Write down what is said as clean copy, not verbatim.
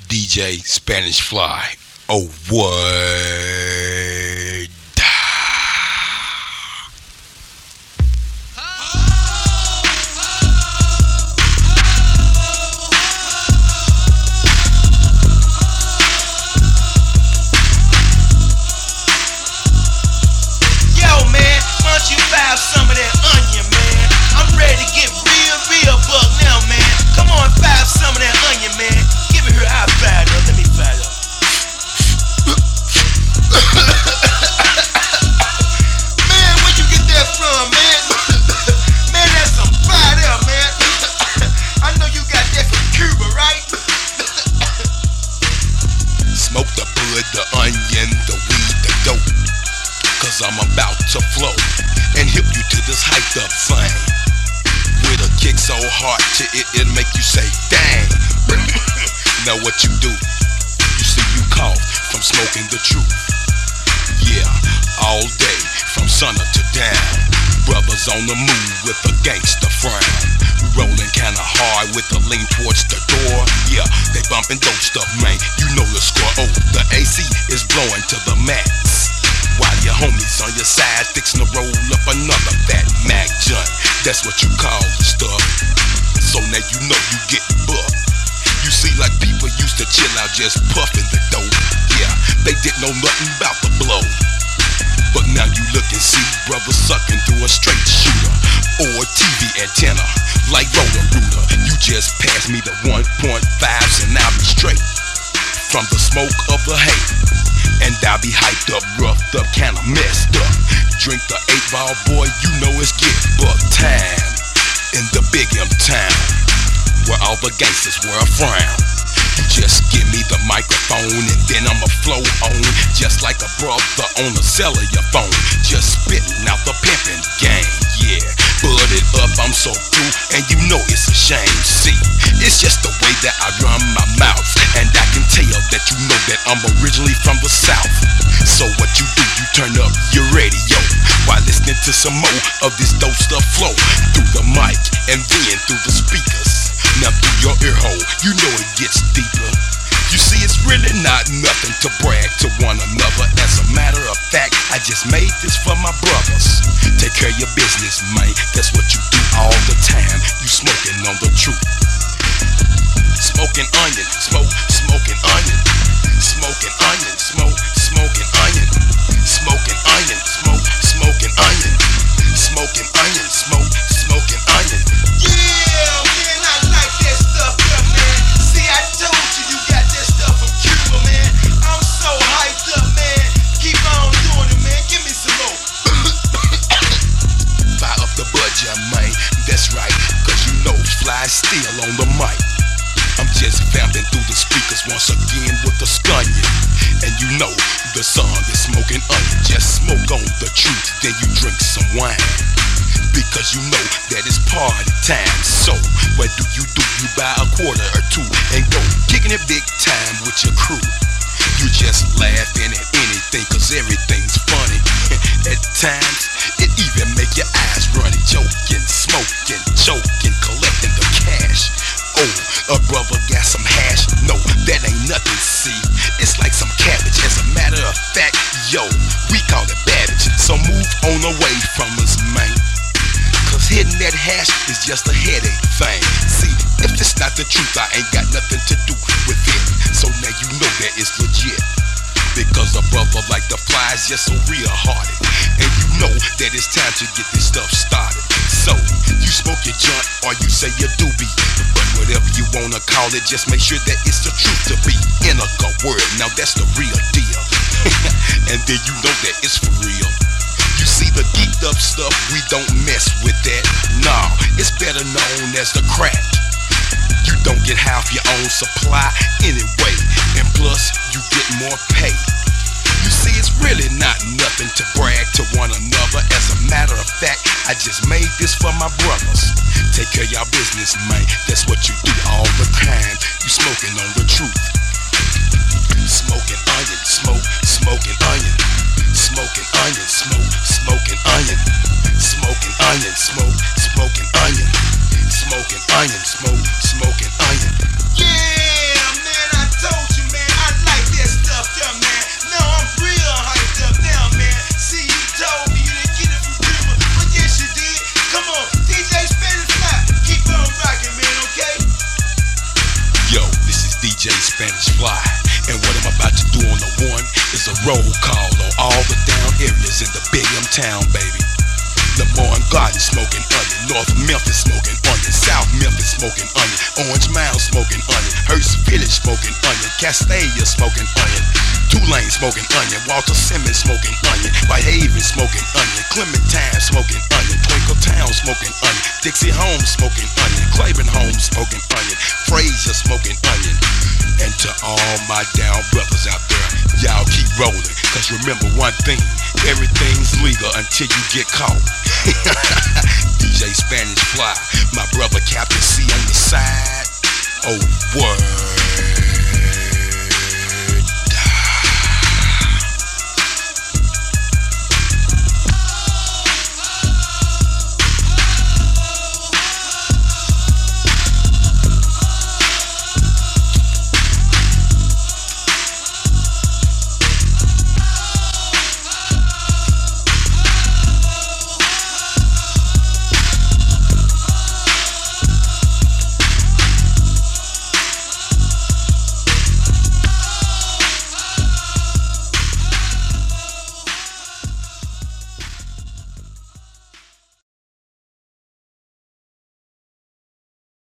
DJ Spanish Fly. Oh, word. You buy some of that onion, man. I'm ready to get real buck now, man. Come on, buy some of that onion, man. Give it here, I'll buy it up. Let me buy it up. Man, where you get that from, man? Man, that's some fire there, man. I know you got that from Cuba, right? Smoke the bud, the onion, the weed, the dope. Cause I'm about to flow and hip you to this hyped up thing with a kick so hard to it'll make you say dang. Now what you do, you see you cough from smoking the truth. Yeah, all day from sunup to down, brothers on the move with a gangster frown. We rolling kinda hard with a lean towards the door. Yeah, they bumping dope stuff, man, you know the score. Oh, the AC is blowing to the max, while your homies on your side fixin' to roll up another fat Mac joint. That's what you call the stuff. So now you know you get bucked. You see, like people used to chill out just puffin' the dope. Yeah, they didn't know nothing about the blow. But now you look and see brothers sucking through a straight shooter or TV antenna like Roto-Rooter. You just pass me the 1.5s and I'll be straight from the smoke of the hate. And I'll be hyped up, roughed up, kinda messed up. Drink the 8-ball, boy, you know it's get buck time. In the big M town, where all the gangsters wear a frown. You just give me the microphone and then I'ma flow on, just like a brother on a cellular phone. Just spitting out the pimpin' game, yeah. Bud it up, I'm so through, and you know it's a shame. See, it's just the way that I run my mouth, and I can tell that you know that I'm originally from the South. So what you do, you turn up your radio while listening to some more of this dope stuff flow through the mic and then through the speakers. Now through your ear hole, you know it gets deeper. You see, it's really not nothing to brag to one another. As a matter of fact, I just made this for my brothers. Take care of your business, man. That's what you do all the time. You smoking on the truth. Smoking onion, smoking onion. Smoking onion, smoking onion. Smoking onion, smoking onion. Smoking onion, smoking onion. Yeah, man, I like that stuff there, man. See, I told you got that stuff from Cuba, man. I'm so hyped up, man. Keep on doing it, man. Give me some more. Fire up the budget, man. That's right, cause you know Fly still on the mic. I'm just vamping through the speakers once again with the scunion. And you know the song is smoking onion. Just smoke on the truth, then you drink some wine, because you know that it's party time. So what do? You buy a quarter or two and go kicking it big time with your crew. You just laughing at anything, cause everything's funny. At times, it even make your eyes runny. Joking, smoking, choking, collecting the cash. Oh, a brother got some hash? No, that ain't nothing, see. It's like some cabbage. As a matter of fact, yo, we call it babbage. So move on away from us, man. Cause hitting that hash is just a headache thing. See, if it's not the truth, I ain't got nothing to do with it. So now you know that it's legit, because a brother like the Fly is just so real hearted. And you know that it's time to get this stuff started. So, you smoke your joint or you say your doobie, but whatever you wanna call it, just make sure that it's the truth to be in a good word. Now that's the real deal. And then you know that it's for real. You see, the geeked up stuff, we don't mess with that. Nah, it's better known as the crack. You don't get half your own supply anyway, and plus you get more pay. You see, it's really not nothing to brag to one another. As a matter of fact, I just made this for my brothers. Take care of y'all business, man. That's what you do all the time. You smoking on the truth. Smoking onion, smoking onion. Smoking onion, smoking onion. Smoking onion, smoking onion. Smoking onion, smoking onion. Yeah, man, I told DJ Spanish Fly, and what I'm about to do on the one is a roll call on all the down areas in the Big M town, baby. Lamorne Garden smoking onion, North Memphis smoking onion, South Memphis smoking onion, Orange Mound smoking onion, Hearst Village smoking onion, Castalia smoking onion, Tulane smoking onion, Walter Simmons smoking onion, Whitehaven smoking onion, Clementine smoking onion, Twinkle Town smoking onion, Dixie Home smoking onion, Claiborne Home smoking onion, Fraser smoking onion. And to all my down brothers out there, y'all keep rolling, cause remember one thing, everything's legal until you get caught. DJ Spanish Fly, my brother Captain C on the side. Oh, word.